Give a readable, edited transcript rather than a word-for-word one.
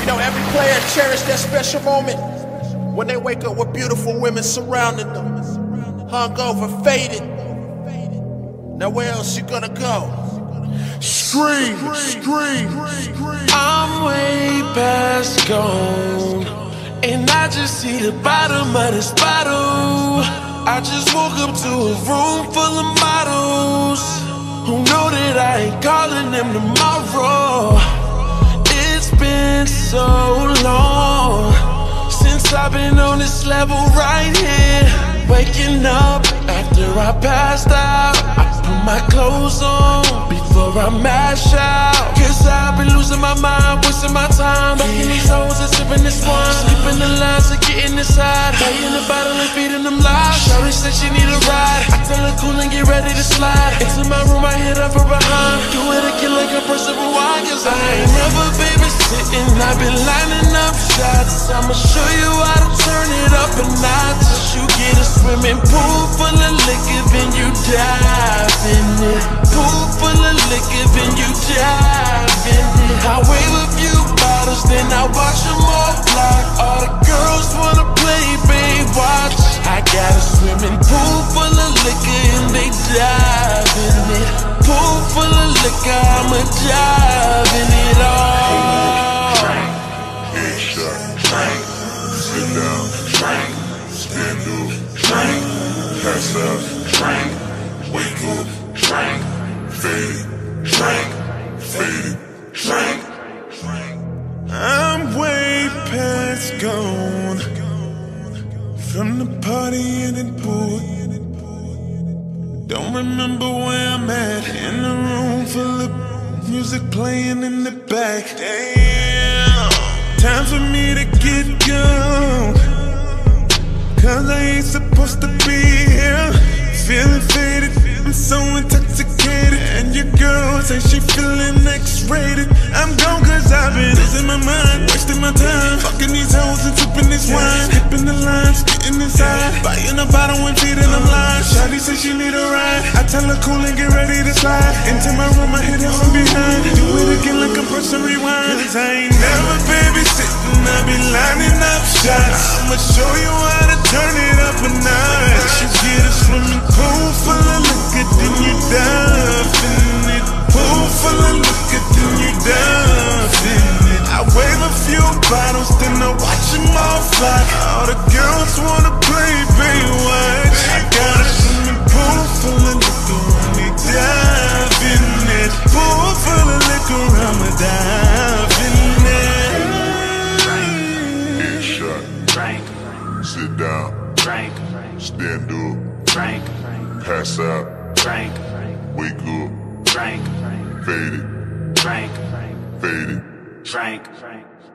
You know, every player cherish that special moment when they wake up with beautiful women surrounding them, hungover, faded. Now where else you gonna go? Scream, scream, scream. I'm way past gone, and I just see the bottom of this bottle. I just woke up to a room full of models who know that I ain't calling them tomorrow. It's been so long since I've been on this level right here. Waking up after I passed out, I put my clothes on before I mash out. Cause I've been losing my mind, wasting my time fucking these hoes and sipping this wine, skipping the lines and getting inside, playing the bottle and feeding them lies. Shawty said she need a ride, I tell her cool and get ready to slide into my room, I hit her from behind, do it again like a person rewind. Cause I ain't never babysitting, I've been lining up shots. I'ma show you how to turn it up a notch. You get a swimming pool full of liquor, then you dive in it. Pool full of liquor, then you dive in it. I wave a few bottles, then I watch them all fly. All the girls wanna play Baywatch. I got a swimming pool full of liquor and they dive in it. Pool full of liquor, I'ma dive in it all. Headshot, drink, sit down, drink, stand up, drink, pass out, drink, wake up, drink, faded, drink, faded, drink. I'm way past gone from the party in the pool. Don't remember where I'm at. In a room full of music playing in the back. Damn, time for me to get gone, cause I ain't supposed to be here. Feeling faded, I'm so intoxicated. And your girl say she feeling X-rated. I'm gone cause I've been losing my mind, wasting my time, fucking these hoes and sipping this wine, skipping the lines, getting inside, buying a bottle and feeding them lies. Shawty say she need a ride, I tell her cool and get ready to slide into my room, I hit her from behind, do it again like a person rewind. Cause I ain't never babysitting, I be lining up shots. I'ma show you how to turn it up a notch. You get a swimming pool full of liquor, then you dive in it. Pool full of liquor, then you dive in it. I wave a few bottles, then I watch them all fly. All the girls wanna play Baywatch. I got a swimming pool full of liquor, and they dive in it. Pool full of liquor, I'ma dive in it. Headshot, Drink, sit down, drink, stand up, drink, pass out, drink, wake up, drink, faded, drink, faded. drink.